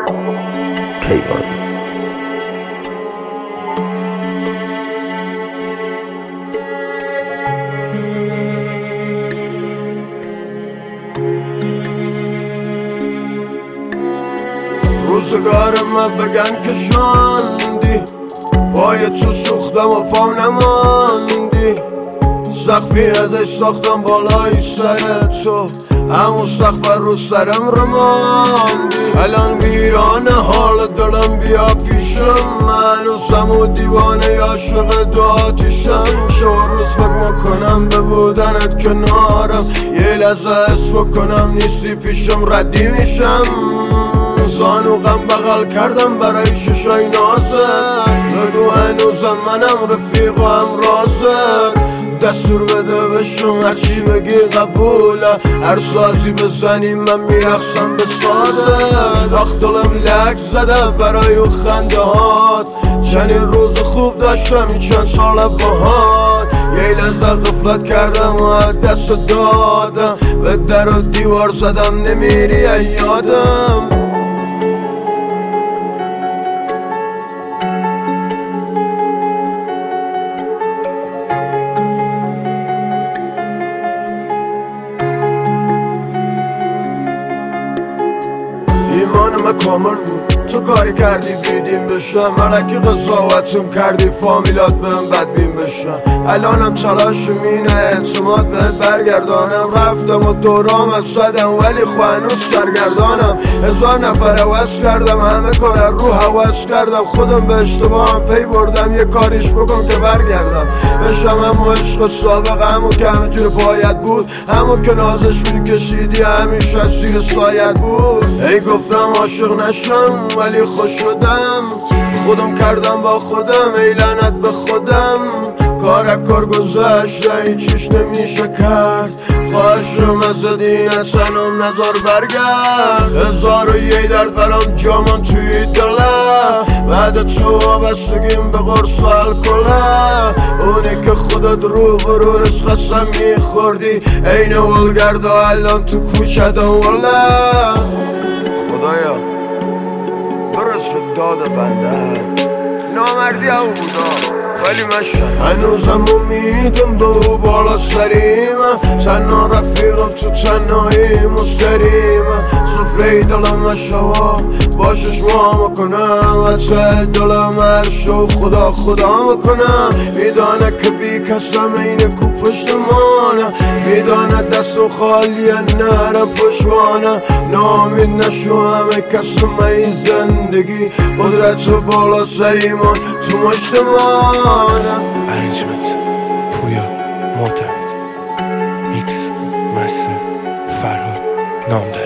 کیوان. روزگار من بگن که شاندی، پای تو سوختم و پام نماندی، سقفی ازش ساختم بالای سر تو، همون سقف رو سرم رماندی. الان ویرانه حال دلم، بیا پیشم، من هنوزم و دیوانه عاشق دو آتیشم. روز فکر میکنم به بودنت کنارم، یه لحظه حس بکنم نیستی پیشم ردی میشم. زانو غم بغل کردم برای ششای نازه، بگو هنوزم منم رفیق و هم رازه. دستور بده بشم هرچی بگی قبوله، هر سازی بزنی من میرخصم به سازه. وقت دلم لک زده برای خنده هات، چنین روز خوب داشتم این چند سال باهات. یه لحظه غفلت کردم و دست دادم، به در و دیوار زدم نمیری یادم. ایمانم کامل بود، تو کاری کردی بیدیم بشم، ملکی قضاوتم کردی فامیلات بهم بدبین بشم. الانم تلاشم اینه اعتماد بهت برگردانم، رفتم و دورام زدم ولی هنوز سرگردانم. 1000 نفر عوض کردم، همه کار رو حوض کردم، خودم به اشتباهم پی بردم، یه کاریش بکن که برگردم بشم همون عشق سابق، همون که همه جور باید بود، همون که نازش میکشیدی همیشه زیر سایت بود. ای گفتم عاشق نشم ولی خوش شدم، خودم کردم با خودم، ای لعنت به خودم. کار گذشته هیچیش نمیشه کرد، خواهشم ازت این اصنم نظر برگرد. 1001 درد برام جامان توی دلم، بعد تو وابستگیم به قرص و الکله. اونی که خودت رو برورش قسم میخوردی، این ولگرد و الان تو کوچه دوله. خدایا برس داد بنده، نامردی او بودا ولی مشتر. هنوزم امیدم به او بالا سریمه، تنها رفیقم تو تنهایی مستریمه. سفره دلم شوا باشش ما میکنم، حتی دلم هر شو خدا میکنم. میدانه که بی کسم این کو پشتمانه، میدانه دستم خالیه نرم پشمانه. نامید نشو همه کسم این زندگی، قدرت بالا سریمان تو مشتمانه. ارنجمنت پویا معتمد، میکس مستر فرهاد نامدار.